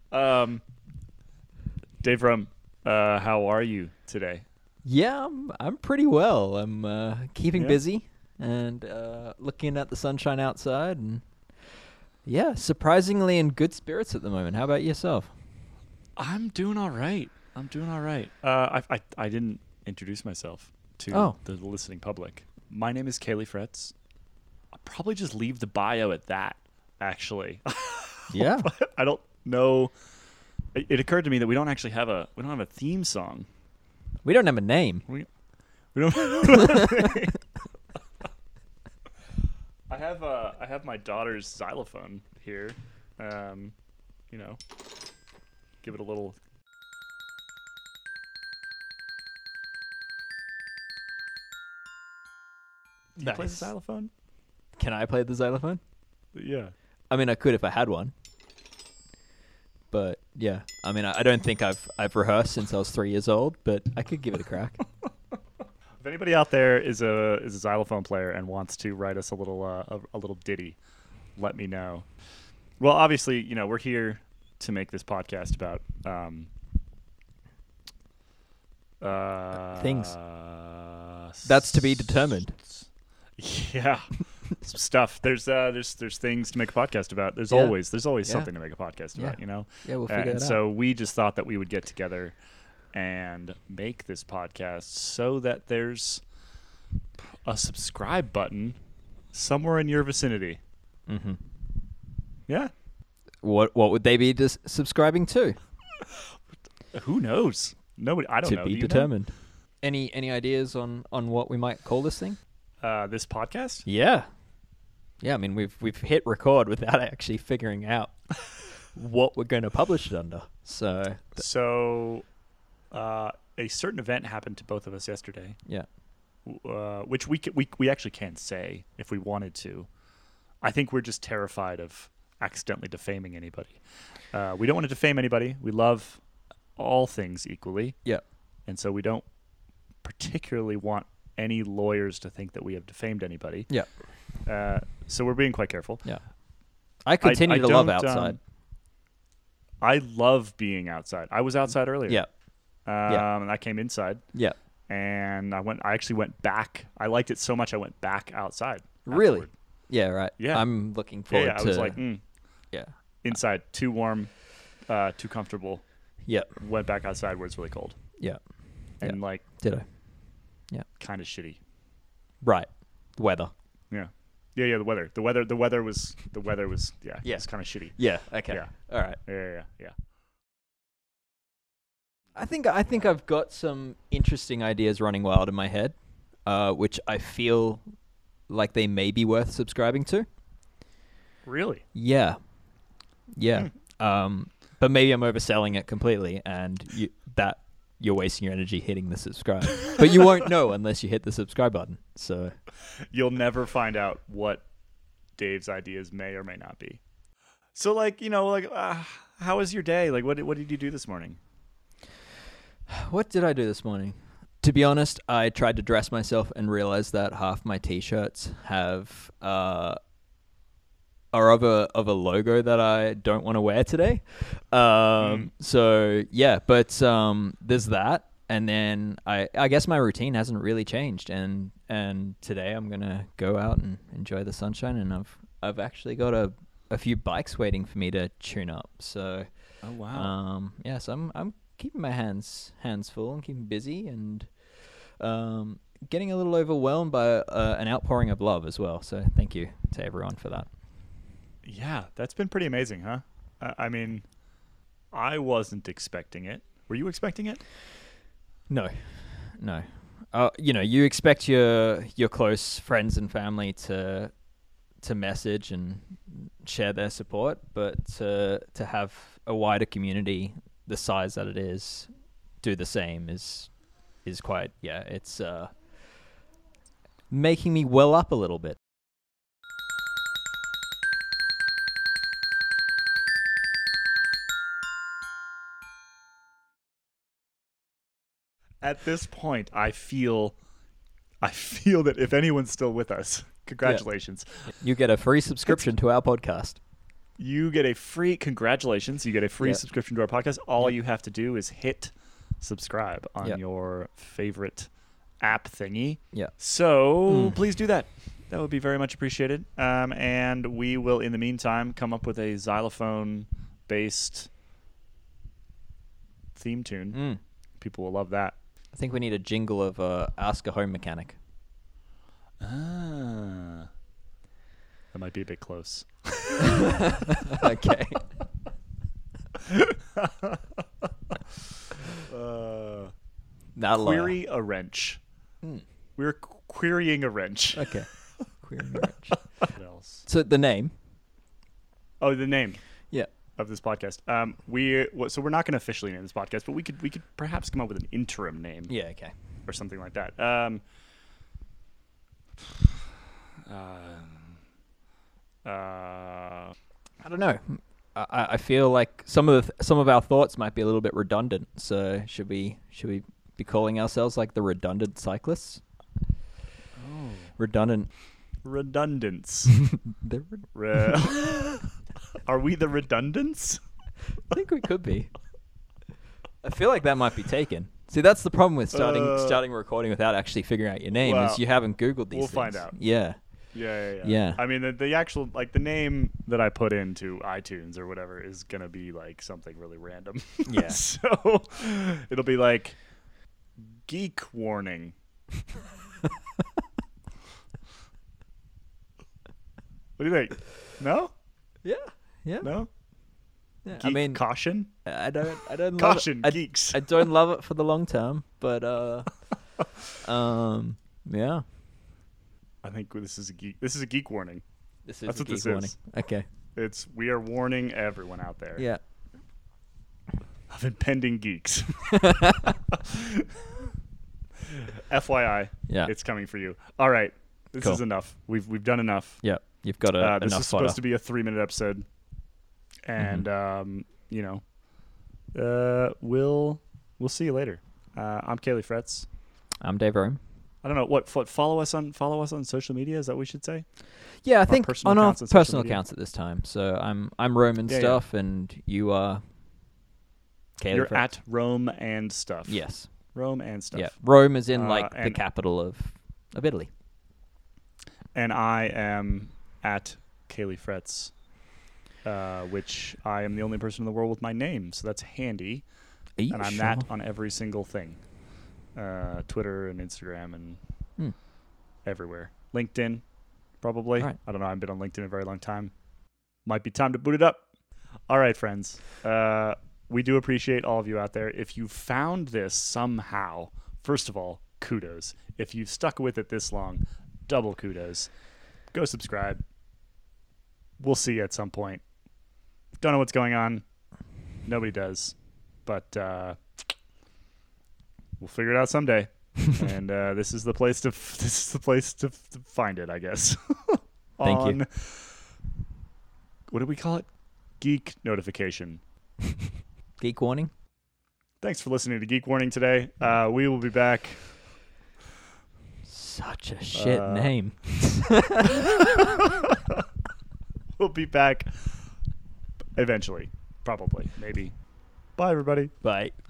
Um, Dave Rum, how are you today? Yeah, I'm pretty well. I'm keeping Yeah? busy and looking at the sunshine outside, and yeah, surprisingly in good spirits at the moment. How about yourself? I'm doing all right. I didn't introduce myself to Oh. the listening public. My name is Kaylee Fretz. I'll probably just leave the bio at that, actually. Yeah. I don't know. It occurred to me that we don't have a theme song. We don't have a name. We don't. I have my daughter's xylophone here. You know, give it a little. Do you play the Nice. xylophone? Can I play the xylophone? Yeah. I mean, I could if I had one. But yeah, I mean, I don't think I've rehearsed since I was 3 years old, but I could give it a crack. If anybody out there is a xylophone player and wants to write us a little ditty, let me know. Well, obviously, we're here to make this podcast about Things. That's to be determined. Yeah, some stuff. There's things to make a podcast about. There's Yeah. always Yeah. something to make a podcast about. Yeah, we'll figure And it out. so we just thought that we would get together and make this podcast so that there's a subscribe button somewhere in your vicinity. Mm-hmm. Yeah, What would they be subscribing to? who knows? Nobody. I don't To know. be Do you know? determined. Any ideas on what we might call this thing? This podcast. Yeah. Yeah, I mean we've hit record without actually figuring out what we're going to publish it under. So So, a certain event happened to both of us yesterday, yeah. which we actually can't say if we wanted to. I think we're just terrified of accidentally defaming anybody. We don't want to defame anybody. We love all things equally. Yeah. And so we don't particularly want any lawyers to think that we have defamed anybody. Yeah. So we're being quite careful. Yeah. I continue to love don't, outside. I love being outside. I was outside earlier. Yeah. And I came inside. Yeah. And I actually went back. I liked it so much I went back outside. Really? afterward. Yeah, right. Yeah. I'm looking Yeah, forward yeah. I to was like, yeah. inside, too warm, too comfortable. Yeah. Went back outside where it's really cold. Yeah. And like Ditto. kind of shitty. Right. Weather. Yeah. The weather. The weather was Yeah. it's kind of shitty. Yeah. Okay. Yeah. All right. Yeah. I think I've got some interesting ideas running wild in my head, which I feel like they may be worth subscribing to. Really? Yeah. Yeah. But maybe I'm overselling it completely, and you're wasting your energy hitting the subscribe. But you won't know unless you hit the subscribe button. So You'll never find out what Dave's ideas may or may not be. So how was your day? Like what did you do this morning? what did I do this morning? To be honest, I tried to dress myself and realized that half my t-shirts have are of a logo that I don't want to wear today. So yeah, but there's that, and then I guess my routine hasn't really changed, and today I'm gonna go out and enjoy the sunshine, and I've actually got a few bikes waiting for me to tune up. So Oh wow. yeah, so I'm keeping my hands full and keeping busy, and getting a little overwhelmed by an outpouring of love as well. So thank you to everyone for that. Yeah, that's been pretty amazing, huh? I mean, I wasn't expecting it. Were you expecting it? No. You expect your close friends and family to message and share their support, but to have a wider community the size that it is do the same is quite, it's making me well up a little bit. At this point, I feel that if anyone's still with us, congratulations. You get a free subscription to our podcast. you get a free congratulations. You get a free Yep. subscription to our podcast. All Yep. you have to do is hit subscribe on Yep. your favorite app thingy. Yeah. So please do that. That would be very much appreciated. And we will, in the meantime, come up with a xylophone-based theme tune. People will love that. I think we need a jingle of Ask a Home Mechanic. Ah. That might be a bit close. Okay. That'll, Query a wrench. We're querying a wrench. Okay. Querying a wrench. What else? So the name. Oh, the name Yeah. of this podcast. So we're not going to officially name this podcast, but we could perhaps come up with an interim name. Yeah. Okay. Or something like that. I don't know. I feel like some of our thoughts might be a little bit redundant. So should we be calling ourselves like the redundant cyclists? Oh. Redundant. Redundance. The Are we the redundants? I think we could be. I feel like that might be taken. See, that's the problem with starting recording without actually figuring out your name Well, is you haven't Googled these we'll things. find out. Yeah. Yeah. I mean, the actual, like, the name that I put into iTunes or whatever is going to be, like, something really random. Yeah. So it'll be, like, Geek Warning. What do you think? No? Yeah. Yeah. No? Yeah. Geek I mean, Caution? I don't love Caution, it. geeks. I don't love it for the long term, but yeah. I think this is a geek warning. This is That's a what geek this warning. is. Okay. We are warning everyone out there Yeah. of impending geeks. FYI, Yeah. it's coming for you. All right, this Cool. is enough. We've done enough. Yeah. You've got This enough is supposed fodder. to be a 3-minute episode, and we'll see you later. I'm Kaylee Fretz. I'm Dave Rome. I don't know what follow us on social media. Is that what we should say? Yeah, I think personal on our accounts on social personal media. accounts at this time. So I'm Rome and Yeah, stuff, and you are Kaylee You're Fretz. at Rome and stuff. Yes. Rome and stuff. Yeah. Rome is in like the and- capital of Italy. And I am at Kaylee Fretz, which I am the only person in the world with my name, so that's handy. Are you And I'm sure? that on every single thing. Twitter and Instagram and everywhere. LinkedIn, probably. Right. I don't know. I haven't been on LinkedIn in a very long time. Might be time to boot it up. All right, friends. We do appreciate all of you out there. If you found this somehow, first of all, kudos. If you've stuck with it this long, double kudos. Go subscribe. We'll see you at some point. Don't know what's going on. Nobody does. But we'll figure it out someday. And this is the place to find it, I guess. Thank you. What do we call it? Geek notification. Geek warning. Thanks for listening to Geek Warning today. We will be back. Such a shit name. We'll be back eventually. Probably. Maybe. Bye, everybody. Bye.